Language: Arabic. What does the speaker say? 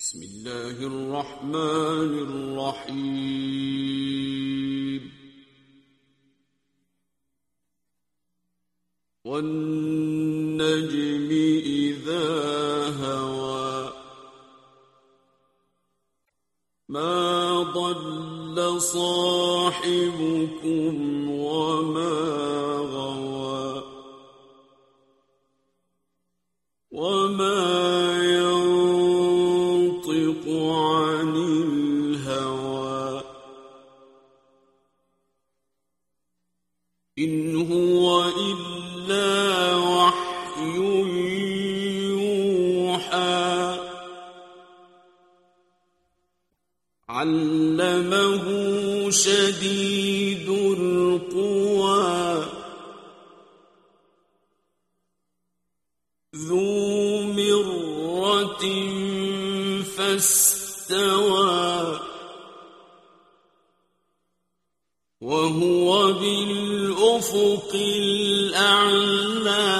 بسم الله الرحمن الرحيم والنجم إذا هوى ما ضل صاحبكم وما غوى وما ينطق عن الهوى إن هو إلا وحي يوحى علمه شديد القوى ذو مرة فاستوى وهو بالأفق الأعلى